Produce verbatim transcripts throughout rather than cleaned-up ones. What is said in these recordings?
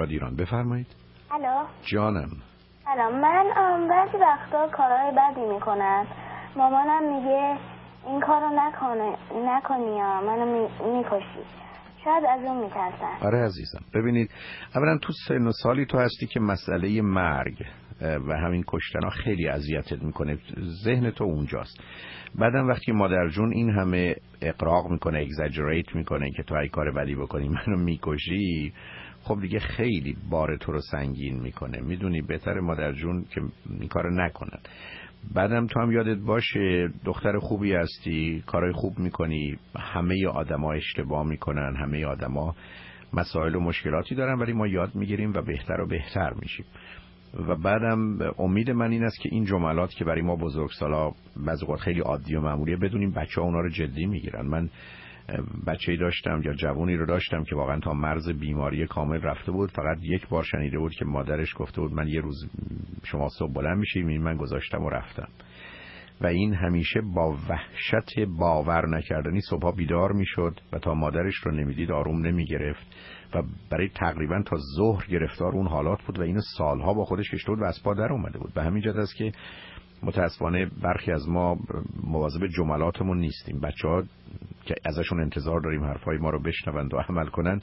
دانشگاه ایران. بفرمایید. الو جانم. الو من بعضی وقتا کارهای بدی میکنم، مامانم میگه این کارو نکنه نکنی یا منو میکشی، شاید از اون میترسن. آره عزیزم، ببینید اولا تو سن و سالی تو هستی که مسئله مرگ و همین کشتن ها خیلی اذیتت میکنه، ذهن تو اونجاست. بعدم وقتی مادر جون این همه اقراق میکنه، اگزاجریت میکنه که تو ای کار بدی بکنی منو میکشی، خب دیگه خیلی بار تو رو سنگین میکنه. میدونی بهتر مادر جون که این کارو نکنن. بعدم تو هم یادت باشه دختر خوبی هستی، کارهای خوب میکنی، همه آدما اشتباه میکنن، همه آدما مسائل و مشکلاتی دارن، ولی ما یاد میگیریم و بهتر و بهتر میشیم. و بعدم امید من این است که این جملات که برای ما بزرگسالا بعضی وقت خیلی عادی و معمولیه بدونیم بچه‌ها اونا رو جدی میگیرن. من بچه‌ای داشتم یا جوونی رو داشتم که واقعا تا مرز بیماری کامل رفته بود، فقط یک بار شنیده بود که مادرش گفته بود من یه روز شما صبح بلند میشیم، این من گذاشتم و رفتم. و این همیشه با وحشت باور نکردنی صبحا بیدار میشد و تا مادرش رو نمیدید آروم نمیگرفت و برای تقریبا تا ظهر گرفتار اون حالات بود و اینو سالها با خودش کشته بود و از پا در اومده بود. به همین جهت است که متاسفانه برخی از ما مواظب جملاتمون نیستیم. بچه‌ها که ازشون انتظار داریم حرفای ما رو بشنوند و عمل کنن،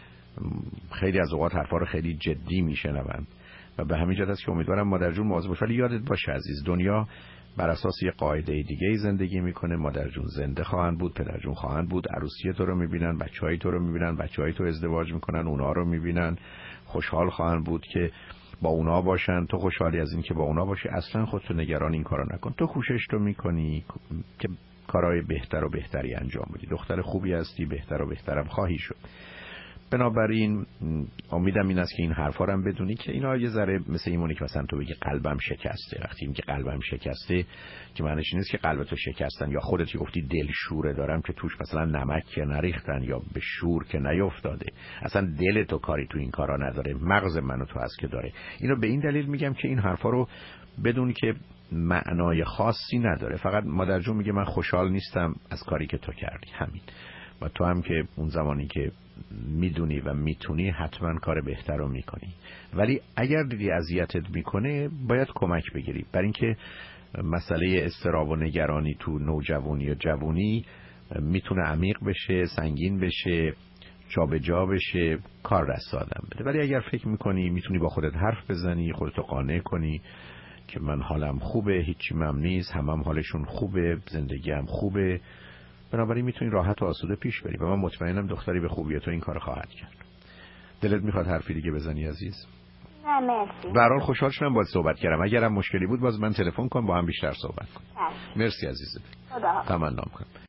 خیلی از اوقات حرفا رو خیلی جدی میشنوند و به همین جهت است که امیدوارم مادر جون مواظب باشه. ولی یادت باشه عزیز، دنیا بر اساس یه قاعده دیگه زندگی میکنه. مادر جون زنده خواهند بود، پدر جون خواهند بود، عروسی تو رو میبینن، بچهای تو رو میبینن، بچهای تو ازدواج میکنن، اونها رو میبینن، خوشحال خواهند بود که با اونا باشن. تو خوشحالی از این که با اونا باشی، اصلا خودتو نگران این کارو نکن. تو کوشش تو میکنی که کارهای بهتر و بهتری انجام بدی. دختر خوبی هستی، بهتر و بهترم خواهی شد. بنابراین امیدم این است که این حرفا رو هم بدونی که اینا یه ذره مثل ایمونی که مثلا تو بگی قلبم شکسته. وقتی میگی قلبم شکسته که معنیش این نیست که قلبتو شکستن، یا خودت که گفتی دل شوره دارم که توش مثلا نمک که نریختن یا به شور که نیافتاده. اصلا دل تو کاری تو این کارا نداره، مغز منو تو هست که داره. اینو به این دلیل میگم که این حرفا رو بدون که معنای خاصی نداره. فقط مادر جون میگه من خوشحال نیستم از کاری که تو کردی، همین. و تو هم که اون زمانی که میدونی و میتونی حتما کار بهتر رو میکنی، ولی اگر دیدی اذیتت میکنه باید کمک بگیری. برای اینکه مسئله اضطراب و نگرانی تو نوجوانی و جوانی میتونه عمیق بشه، سنگین بشه، جا به جا بشه، کار دست آدم بده. ولی اگر فکر میکنی میتونی با خودت حرف بزنی، خودتو قانع کنی که من حالم خوبه، هیچی مم نیست، همم هم حالشون خوبه، زندگیم خوبه، بنابراین میتونی راحت و آسوده پیش بری و من مطمئنم دختری به خوبی تو این کار خواهد کرد. دلت میخواد حرفی دیگه بزنی عزیز؟ نه مرسی. به هر حال خوشحال شدم باهات صحبت کردم. اگرم مشکلی بود باز من تلفن کن با هم بیشتر صحبت کنیم. مرسی عزیزم. خدا. تمنا می‌کنم.